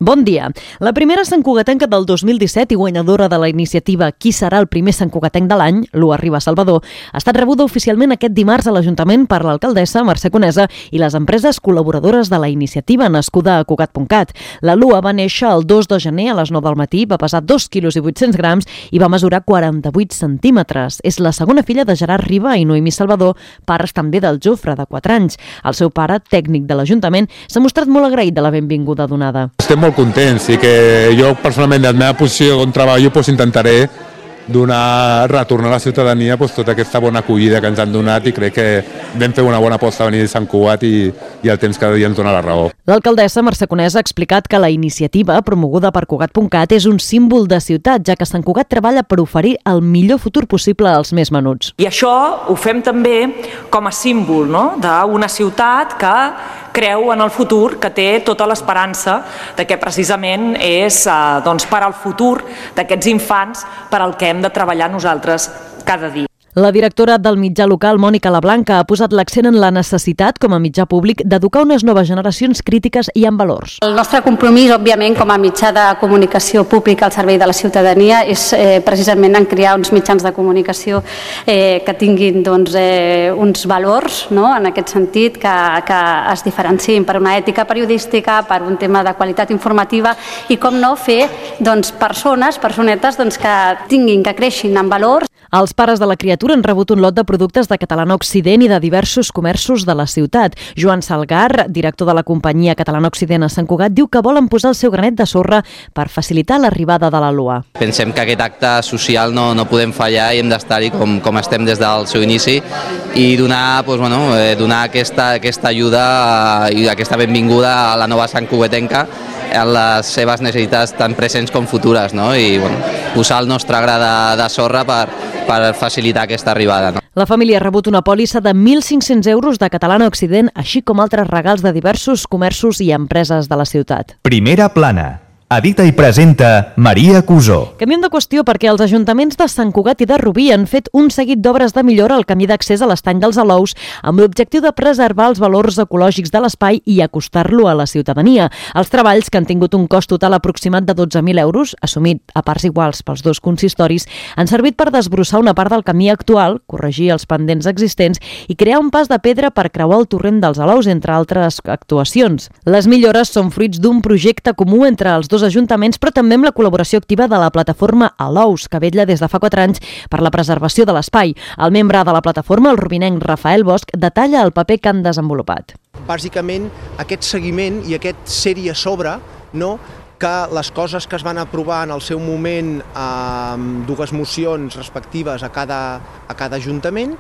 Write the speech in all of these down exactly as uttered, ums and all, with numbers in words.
Bon dia. La primera santcugatenca del dos mil disset i guanyadora de la iniciativa Qui serà el primer santcugatenc de l'any, l'U Arriba a Salvador, ha estat rebuda oficialment aquest dimarts a l'Ajuntament per l'alcaldessa Mercè Conesa i les empreses col·laboradores de la iniciativa nascuda a Cugat punt cat. La Lua va néixer el dos de gener a les nou del matí, va pesar dos quilos i vuit-cents grams i va mesurar quaranta-vuit centímetres. És la segona filla de Gerard Riba i Noemí Salvador, pares també del Jofre, de quatre anys. El seu pare, tècnic de l'Ajuntament, s'ha mostrat molt agraït de la benvinguda donada. Estem molt contents i que jo personalment, de la meva posició on treballo, pues, intentaré donar, retornar a la ciutadania pues, tota aquesta bona acollida que ens han donat i crec que vam fer una bona aposta a venir de Sant Cugat i, i el temps cada dia ens dona la raó. L'alcaldessa Mercè Conesa ha explicat que la iniciativa promoguda per Cugat punt cat és un símbol de ciutat, ja que Sant Cugat treballa per oferir el millor futur possible als més menuts. I això ho fem també com a símbol, no?, d'una ciutat que creu en el futur, que té tota l'esperança de que precisament és eh, doncs, per al futur d'aquests infants per al que hem de treballar nosaltres cada dia. La directora del mitjà local, Mònica Lablanca, ha posat l'accent en la necessitat, com a mitjà públic, d'educar unes noves generacions crítiques i amb valors. El nostre compromís, òbviament, com a mitjà de comunicació pública al servei de la ciutadania és eh, precisament en crear uns mitjans de comunicació eh, que tinguin doncs, eh, uns valors, no?, en aquest sentit, que, que es diferenciïn per una ètica periodística, per un tema de qualitat informativa i, com no, fer doncs, persones, personetes doncs, que tinguin, que creixin en valors. Els pares de la criatura han rebut un lot de productes de Catalana Occident i de diversos comerços de la ciutat. Joan Salgar, director de la companyia Catalana Occident a Sant Cugat, diu que volen posar el seu granet de sorra per facilitar l'arribada de la Lua. Pensem que aquest acte social no, no podem fallar i hem d'estar-hi com, com estem des del seu inici i donar, doncs, bueno, donar aquesta, aquesta ajuda i aquesta benvinguda a la nova santcugatenca a les seves necessitats tan presents com futures, no? I bueno, posar el nostre gra de, de sorra per, per facilitar aquesta arribada. No? La família ha rebut una pòlissa de mil cinc-cents euros de Catalana Occident, així com altres regals de diversos comerços i empreses de la ciutat. Primera plana. Edita i presenta Maria Cusó. Canviem de qüestió perquè els ajuntaments de Sant Cugat i de Rubí han fet un seguit d'obres de millora al camí d'accés a l'estany dels Alous amb l'objectiu de preservar els valors ecològics de l'espai i acostar-lo a la ciutadania. Els treballs, que han tingut un cost total aproximat de dotze mil euros, assumit a parts iguals pels dos consistoris, han servit per desbrossar una part del camí actual, corregir els pendents existents i crear un pas de pedra per creuar el torrent dels Alous, entre altres actuacions. Les millores són fruits d'un projecte comú entre els dos ajuntaments, però també amb la col·laboració activa de la plataforma Alous, que vetlla des de fa quatre anys per la preservació de l'espai. El membre de la plataforma, el rubinenc Rafael Bosch, detalla el paper que han desenvolupat. Bàsicament, aquest seguiment i aquest ser-hi a sobre, no?, que les coses que es van aprovar en el seu moment amb dues mocions respectives a cada, a cada ajuntament,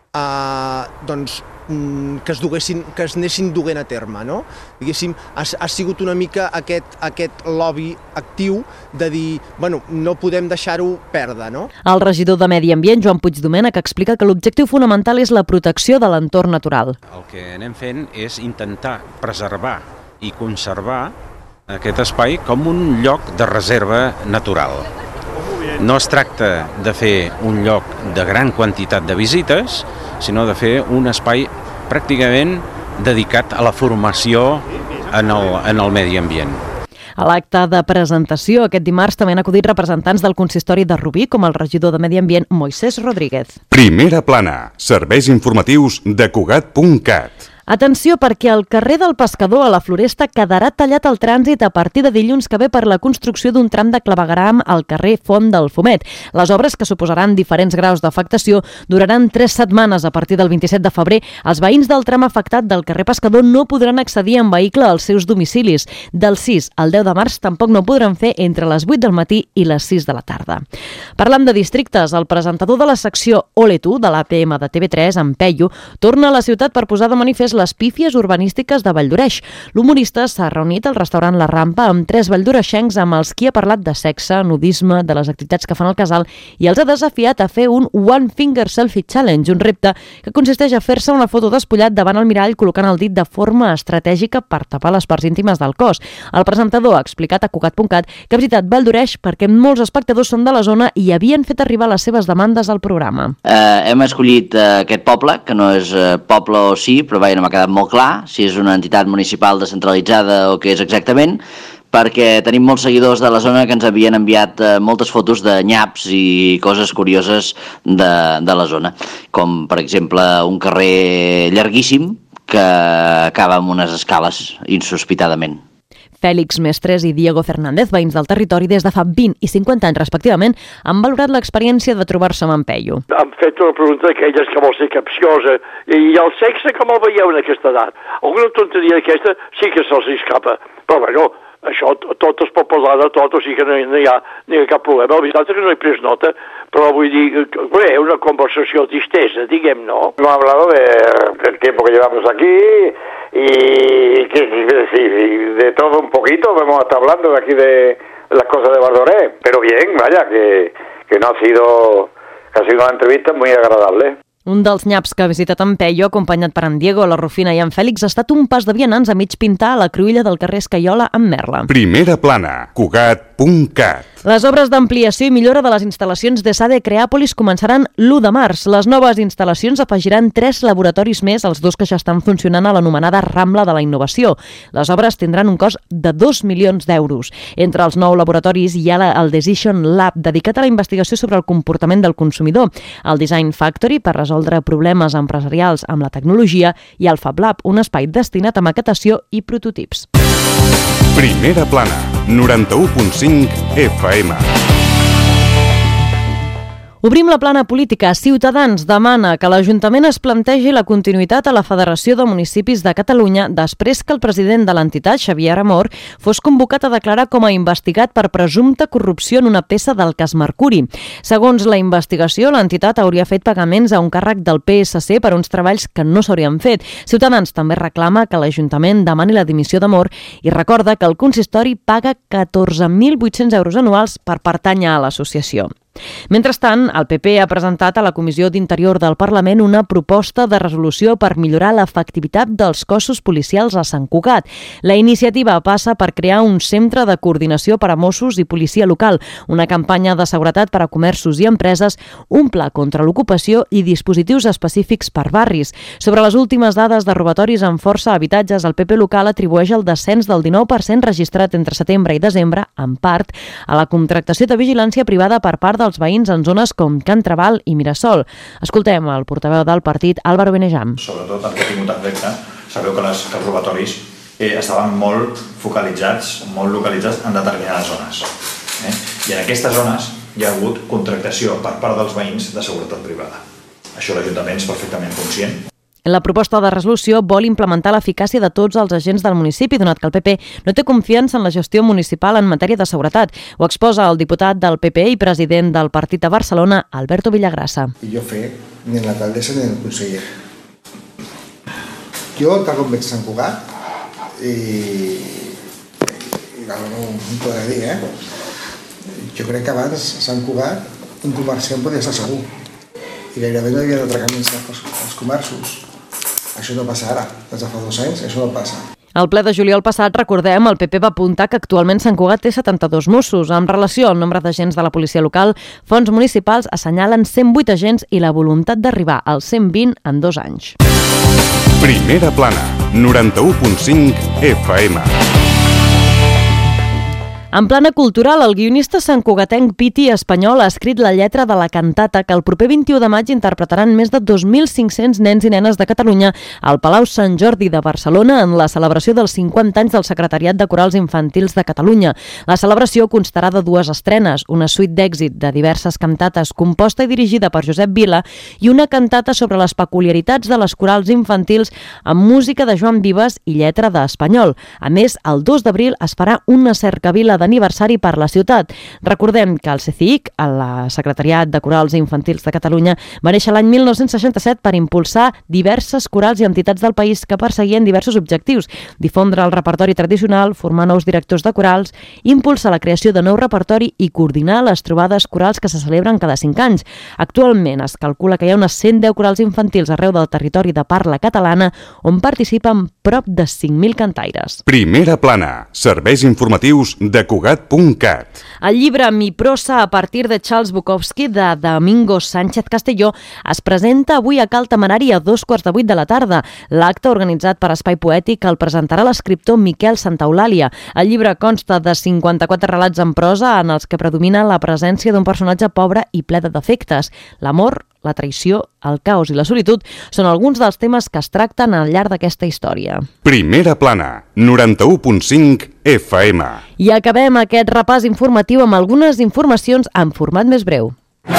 eh, doncs, que es, duguessin, que es anessin duent a terme, no? Diguéssim, ha, ha sigut una mica aquest, aquest lobby actiu de dir, bueno, no podem deixar-ho perdre, no? El regidor de Medi Ambient, Joan Puigdomènech, explica que l'objectiu fonamental és la protecció de l'entorn natural. El que anem fent és intentar preservar i conservar aquest espai com un lloc de reserva natural. No es tracta de fer un lloc de gran quantitat de visites, sinó de fer un espai pràcticament dedicat a la formació en el, en el medi ambient. A l'acte de presentació aquest dimarts també han acudit representants del consistori de Rubí, com el regidor de Medi Ambient, Moisés Rodríguez. Primera plana. Serveis informatius de Cugat punt cat. Atenció, perquè el carrer del Pescador a la Floresta quedarà tallat al trànsit a partir de dilluns que ve per la construcció d'un tram de clavegueram al carrer Font del Fumet. Les obres, que suposaran diferents graus d'afectació, duraran tres setmanes. A partir del vint-i-set de febrer, els veïns del tram afectat del carrer Pescador no podran accedir en vehicle als seus domicilis. Del sis al deu de març tampoc no podran fer entre les vuit del matí i les sis de la tarda. Parlant de districtes, el presentador de la secció Ole tu, de l'A P M de T V tres, en Peyu, torna a la ciutat per posar de manifest les pífies urbanístiques de Valldoreix. L'humorista s'ha reunit al restaurant La Rampa amb tres valldoreixencs amb els qui ha parlat de sexe, nudisme, de les activitats que fan al casal i els ha desafiat a fer un One Finger Selfie Challenge, un repte que consisteix a fer-se una foto despullat davant el mirall col·locant el dit de forma estratègica per tapar les parts íntimes del cos. El presentador ha explicat a Cugat punt cat que ha visitat Valldoreix perquè molts espectadors són de la zona i havien fet arribar les seves demandes al programa. Eh, hem escollit eh, aquest poble, que no és eh, poble o sí, però vaja, no m'ha quedat molt clar si és una entitat municipal descentralitzada o què és exactament, perquè tenim molts seguidors de la zona que ens havien enviat eh, moltes fotos de nyaps i coses curioses de, de la zona, com per exemple un carrer llarguíssim que acaba amb unes escales insospitadament. Fèlix Mestres i Diego Fernández, veïns del territori des de fa vint i cinquanta anys respectivament, han valorat l'experiència de trobar-se amb en Peyu. Han fet una pregunta d'aquelles que vol ser capciosa. I el sexe com el veieu en aquesta edat? Alguna tonteria d'aquesta sí que se'ls escapa. Però bueno, això tot es pot posar de tot, o sigui que no hi, no hi, ha, no hi ha cap problema. La veritat és que no he pres nota, però vull dir, és una conversació distesa, diguem, no? No ha hablado de, del tiempo que llevamos aquí y, que, y de todo un poquito, hemos estado hablando de aquí de las cosas de Bardoré, pero bien, vaya, que, que no ha sido, que ha sido una entrevista muy agradable. Un dels nyaps que ha visitat en Peyu, acompanyat per en Diego, la Rufina i en Fèlix, ha estat un pas de vianants a mig pintar a la cruïlla del carrer Escaiola amb Merla. Primera plana, Cugat punt cat. Les obres d'ampliació i millora de les instal·lacions de SADE Creàpolis començaran l'u de març. Les noves instal·lacions afegiran tres laboratoris més, els dos que ja estan funcionant a l'anomenada Rambla de la Innovació. Les obres tindran un cost de dos milions d'euros. Entre els nou laboratoris hi ha el Decision Lab, dedicat a la investigació sobre el comportament del consumidor, el Design Factory, per resoldre problemes empresarials amb la tecnologia, i el Fab Lab, un espai destinat a maquetació i prototips. Primera plana, noranta-u punt cinc F M. Obrim la plana política. Ciutadans demana que l'Ajuntament es plantegi la continuïtat a la Federació de Municipis de Catalunya després que el president de l'entitat, Xavier Amor, fos convocat a declarar com a investigat per presumpta corrupció en una peça del cas Mercuri. Segons la investigació, l'entitat hauria fet pagaments a un càrrec del P S C per uns treballs que no s'haurien fet. Ciutadans també reclama que l'Ajuntament demani la dimissió d'Amor i recorda que el consistori paga catorze mil vuit-cents euros anuals per pertànyer a l'associació. Mentrestant, el P P ha presentat a la Comissió d'Interior del Parlament una proposta de resolució per millorar l'efectivitat dels cossos policials a Sant Cugat. La iniciativa passa per crear un centre de coordinació per a Mossos i policia local, una campanya de seguretat per a comerços i empreses, un pla contra l'ocupació i dispositius específics per barris. Sobre les últimes dades de robatoris amb força a habitatges, el P P local atribueix el descens del dinou per cent registrat entre setembre i desembre, en part, a la contractació de vigilància privada per part dels veïns en zones com Can Trabal i Mirasol. Escoltem el portaveu del partit, Álvaro Benejam. Sobretot el que ha tingut efecte, sabeu que, les, que els robatoris eh, estaven molt focalitzats, molt localitzats en determinades zones. Eh? I en aquestes zones hi ha hagut contractació per part dels veïns de seguretat privada. Això l'Ajuntament és perfectament conscient. La proposta de resolució vol implementar l'eficàcia de tots els agents del municipi, donat que el P P no té confiança en la gestió municipal en matèria de seguretat. Ho exposa el diputat del P P i president del partit a Barcelona, Alberto Villagrasa. I jo fer ni en l'alcaldessa ni en el conseller. Jo, tal com veig Sant Cugat, i, i no, no ho podré dir, eh? Jo crec que abans a Sant Cugat un comerciant podia estar segur i gairebé no hi havia d'atracaments als comerços. Això no passa ara, des de fa dos anys, això no passa. Al ple de juliol passat, recordem, el P P va apuntar que actualment Sant Cugat té setanta-dos Mossos. En relació al nombre d'agents de la policia local, fonts municipals assenyalen cent vuit agents i la voluntat d'arribar als cent vint en dos anys. Primera plana, noranta-u punt cinc F M. En plana cultural, el guionista santcugatenc Piti Espanyol ha escrit la lletra de la cantata que el proper vint-i-u de maig interpretaran més de dos mil cinc-cents nens i nenes de Catalunya al Palau Sant Jordi de Barcelona en la celebració dels cinquanta anys del Secretariat de Corals Infantils de Catalunya. La celebració constarà de dues estrenes, una suite d'èxit de diverses cantates composta i dirigida per Josep Vila i una cantata sobre les peculiaritats de les corals infantils amb música de Joan Vives i lletra d'Espanyol. A més, el dos d'abril es farà una cercavila d'aniversari per la ciutat. Recordem que el C C I C, el Secretariat de Corals Infantils de Catalunya, va néixer l'any mil nou-cents seixanta-set per impulsar diverses corals i entitats del país que perseguien diversos objectius: difondre el repertori tradicional, formar nous directors de corals, impulsar la creació de nou repertori i coordinar les trobades corals que se celebren cada cinc anys. Actualment es calcula que hi ha unes cent deu corals infantils arreu del territori de parla catalana on participen prop de cinc mil cantaires. Primera plana, serveis informatius de Cugat punt cat. El llibre Mi prosa a partir de Charles Bukowski de Domingo Sánchez Castelló es presenta avui a Cal Temerari a dos quarts de vuit de la tarda. L'acte, organitzat per Espai Poètic, el presentarà l'escriptor Miquel Santaeulàlia. El llibre consta de cinquanta-quatre relats en prosa en els que predomina la presència d'un personatge pobre i ple de defectes. L'amor, la traïció, el caos i la solitud són alguns dels temes que es tracten al llarg d'aquesta història. Primera plana, noranta-u punt cinc F M. I acabem aquest repàs informatiu amb algunes informacions en format més breu.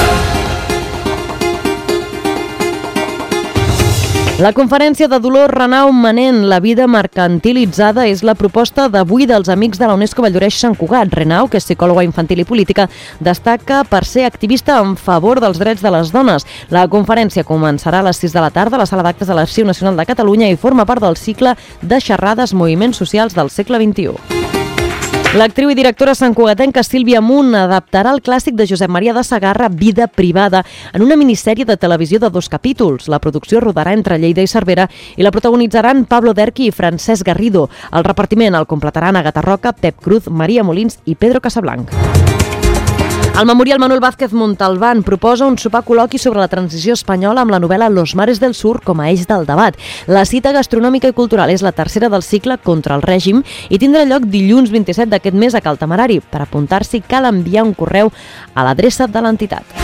La conferència de Dolors Renau Manent, La vida mercantilitzada, és la proposta d'avui dels Amics de la UNESCO Valldoreix Sant Cugat. Renau, que és psicòloga infantil i política, destaca per ser activista en favor dels drets de les dones. La conferència començarà a les sis de la tarda a la sala d'actes de l'Arxiu Nacional de Catalunya i forma part del cicle de xerrades Moviments Socials del segle vint-i-u. L'actriu i directora santcugatenca Sílvia Munt adaptarà el clàssic de Josep Maria de Segarra, Vida privada, en una minissèrie de televisió de dos capítols. La producció rodarà entre Lleida i Cervera i la protagonitzaran Pablo Derqui i Francesc Garrido. El repartiment el completaran Agatha Roca, Pep Cruz, Maria Molins i Pedro Casablanc. El Memorial Manuel Vázquez Montalbán proposa un sopar col·loqui sobre la transició espanyola amb la novel·la Los mares del sur com a eix del debat. La cita gastronòmica i cultural és la tercera del cicle Contra el règim i tindrà lloc dilluns vint-i-set d'aquest mes a Cal Temerari. Per apuntar-s'hi cal enviar un correu a l'adreça de l'entitat.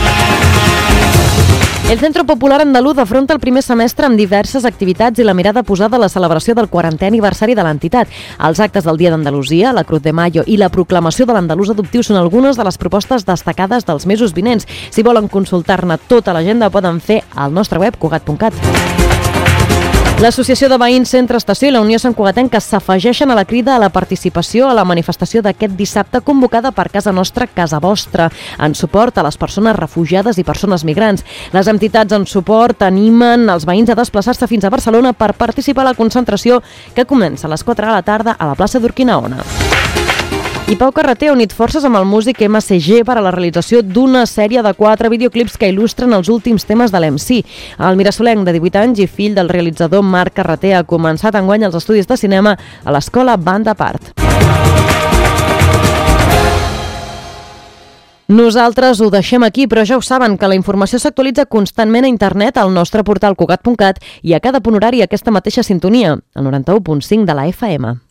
El Centro Popular Andaluz afronta el primer semestre amb diverses activitats i la mirada posada a la celebració del quarantè aniversari de l'entitat. Els actes del Dia d'Andalusia, la Cruz de Mayo i la proclamació de l'andalús adoptiu són algunes de les propostes destacades dels mesos vinents. Si volen consultar-ne tota l'agenda, poden fer al nostre web cugat punt cat. L'Associació de Veïns Centre Estació i la Unió Santcugatenca s'afegeixen a la crida a la participació a la manifestació d'aquest dissabte convocada per Casa Nostra, Casa Vostra, en suport a les persones refugiades i persones migrants. Les entitats en suport animen els veïns a desplaçar-se fins a Barcelona per participar a la concentració que comença a les quatre de la tarda a la plaça d'Urquinaona. I Pau Carreter ha unit forces amb el músic M C G per a la realització d'una sèrie de quatre videoclips que il·lustren els últims temes de l'M C. El mirasolenc de divuit anys i fill del realitzador Marc Carreter ha començat enguany els estudis de cinema a l'escola Banda Part. Nosaltres ho deixem aquí, però ja ho saben que la informació s'actualitza constantment a internet al nostre portal cugat punt cat i a cada punt horari aquesta mateixa sintonia, el noranta-u punt cinc de la F M.